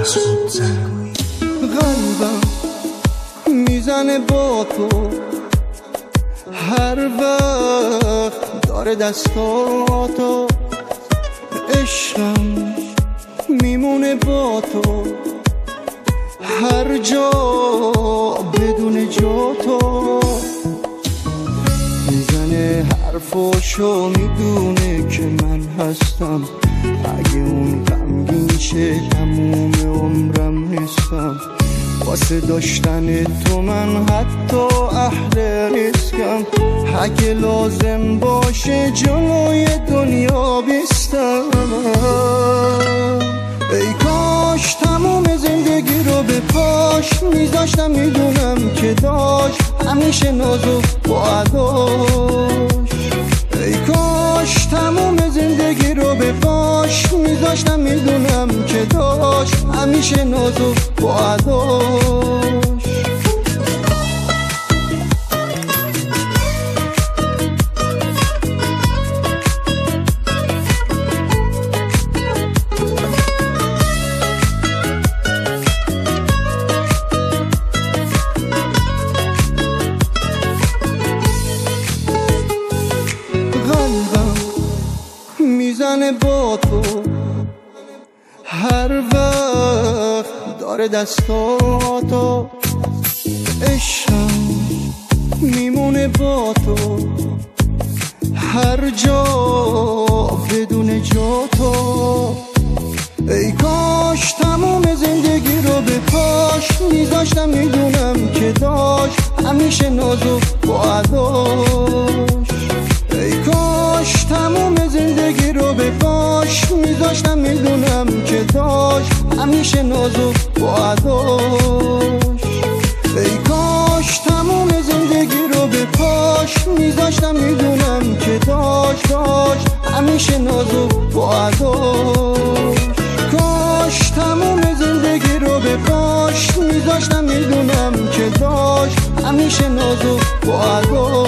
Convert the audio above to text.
قلبم میزنه با تو هر وقت داره دستاتو، عشقم میمونه با تو هر جا بدون جا تو. میزنه حرفاشو میدونه که من هستم، اگه اون غمگین شه تموم عمرم نیستم. واسه داشتن تو من حتی اهل ریسکم، اگه لازم باشه جلوی دنیا بیستم. ای کاش تموم زندگی رو به پاش میذاشتم، میدونم که داشت همیشه نازو با عداش. ای کاش تموم زندگی رو به پاش میذاشتم، میدونم که داشت همیشه نازو با عداش. میزنه با تو هر وقت داره دستاتو، عشقم میمونه با تو هر جا بدون جا تو. ای کاش تموم زندگی رو به پاش میذاشتم، میدونم که داشت همیشه نازو با عداش. ای کاش تموم زندگی رو به پاش میذاشتم، میدونم که داشت همیشه نازو با عداش. ای کاش تموم زندگی رو به پاش میذاشتم، میدونم که داشت همیشه نازو با عداش. کاش تموم زندگی رو به پاش میذاشتم، میدونم که داشت همیشه نازو با عداش.